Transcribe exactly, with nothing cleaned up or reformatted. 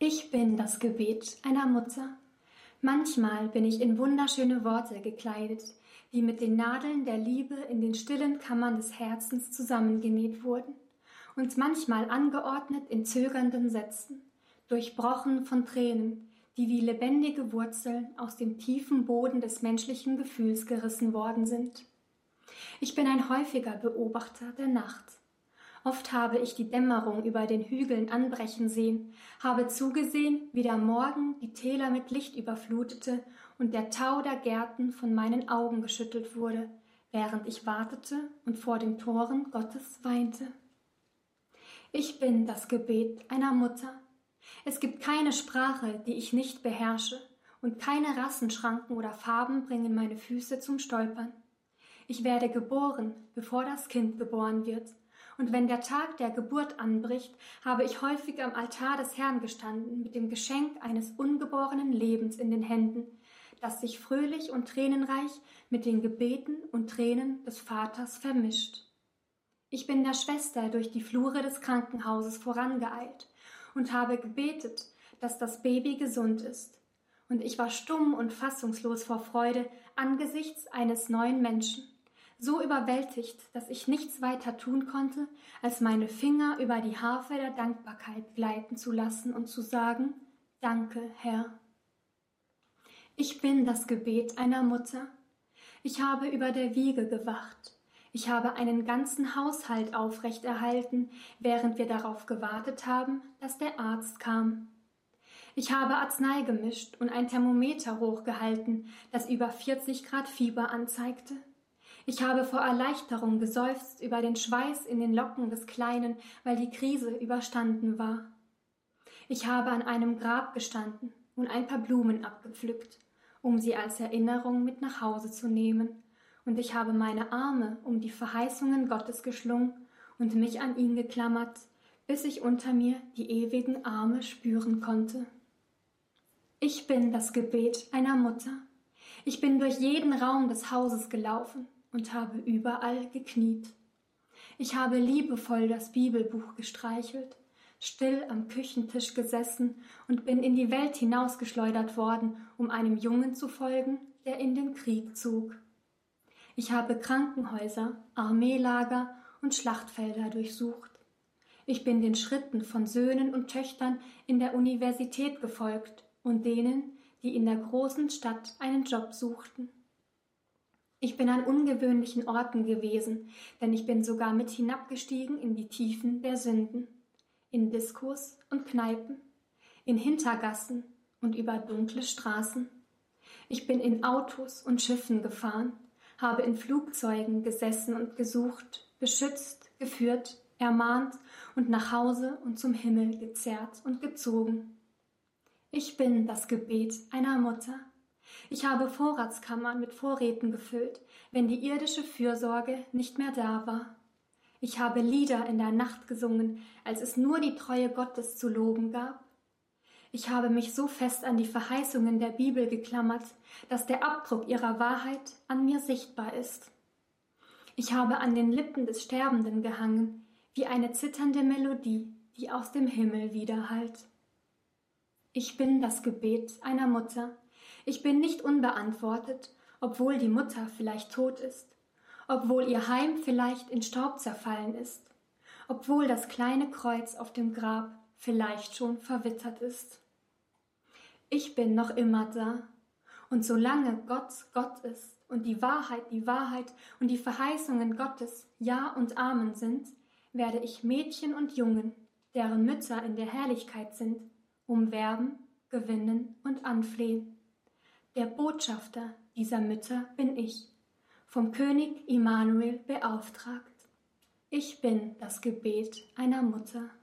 Ich bin das Gebet einer Mutter. Manchmal bin ich in wunderschöne Worte gekleidet, die mit den Nadeln der Liebe in den stillen Kammern des Herzens zusammengenäht wurden und manchmal angeordnet in zögernden Sätzen, durchbrochen von Tränen, die wie lebendige Wurzeln aus dem tiefen Boden des menschlichen Gefühls gerissen worden sind. Ich bin ein häufiger Beobachter der Nacht. Oft habe ich die Dämmerung über den Hügeln anbrechen sehen, habe zugesehen, wie der Morgen die Täler mit Licht überflutete und der Tau der Gärten von meinen Augen geschüttelt wurde, während ich wartete und vor den Toren Gottes weinte. Ich bin das Gebet einer Mutter. Es gibt keine Sprache, die ich nicht beherrsche, und keine Rassenschranken oder Farben bringen meine Füße zum Stolpern. Ich werde geboren, bevor das Kind geboren wird. Und wenn der Tag der Geburt anbricht, habe ich häufig am Altar des Herrn gestanden mit dem Geschenk eines ungeborenen Lebens in den Händen, das sich fröhlich und tränenreich mit den Gebeten und Tränen des Vaters vermischt. Ich bin der Schwester durch die Flure des Krankenhauses vorangeeilt und habe gebetet, dass das Baby gesund ist. Und ich war stumm und fassungslos vor Freude angesichts eines neuen Menschen. So überwältigt, dass ich nichts weiter tun konnte, als meine Finger über die Harfe der Dankbarkeit gleiten zu lassen und zu sagen, Danke, Herr. Ich bin das Gebet einer Mutter. Ich habe über der Wiege gewacht. Ich habe einen ganzen Haushalt aufrechterhalten, während wir darauf gewartet haben, dass der Arzt kam. Ich habe Arznei gemischt und ein Thermometer hochgehalten, das über vierzig Grad Fieber anzeigte. Ich habe vor Erleichterung geseufzt über den Schweiß in den Locken des Kleinen, weil die Krise überstanden war. Ich habe an einem Grab gestanden und ein paar Blumen abgepflückt, um sie als Erinnerung mit nach Hause zu nehmen, und ich habe meine Arme um die Verheißungen Gottes geschlungen und mich an ihn geklammert, bis ich unter mir die ewigen Arme spüren konnte. Ich bin das Gebet einer Mutter. Ich bin durch jeden Raum des Hauses gelaufen und habe überall gekniet. Ich habe liebevoll das Bibelbuch gestreichelt, still am Küchentisch gesessen und bin in die Welt hinausgeschleudert worden, um einem Jungen zu folgen, der in den Krieg zog. Ich habe Krankenhäuser, Armeelager und Schlachtfelder durchsucht. Ich bin den Schritten von Söhnen und Töchtern in der Universität gefolgt und denen, die in der großen Stadt einen Job suchten. Ich bin an ungewöhnlichen Orten gewesen, denn ich bin sogar mit hinabgestiegen in die Tiefen der Sünden, in Diskos und Kneipen, in Hintergassen und über dunkle Straßen. Ich bin in Autos und Schiffen gefahren, habe in Flugzeugen gesessen und gesucht, beschützt, geführt, ermahnt und nach Hause und zum Himmel gezerrt und gezogen. Ich bin das Gebet einer Mutter. Ich habe Vorratskammern mit Vorräten gefüllt, wenn die irdische Fürsorge nicht mehr da war. Ich habe Lieder in der Nacht gesungen, als es nur die Treue Gottes zu loben gab. Ich habe mich so fest an die Verheißungen der Bibel geklammert, dass der Abdruck ihrer Wahrheit an mir sichtbar ist. Ich habe an den Lippen des Sterbenden gehangen, wie eine zitternde Melodie, die aus dem Himmel widerhallt. Ich bin das Gebet einer Mutter. Ich bin nicht unbeantwortet, obwohl die Mutter vielleicht tot ist, obwohl ihr Heim vielleicht in Staub zerfallen ist, obwohl das kleine Kreuz auf dem Grab vielleicht schon verwittert ist. Ich bin noch immer da, und solange Gott Gott ist und die Wahrheit die Wahrheit und die Verheißungen Gottes Ja und Amen sind, werde ich Mädchen und Jungen, deren Mütter in der Herrlichkeit sind, umwerben, gewinnen und anflehen. Der Botschafter dieser Mütter bin ich, vom König Immanuel beauftragt. Ich bin das Gebet einer Mutter.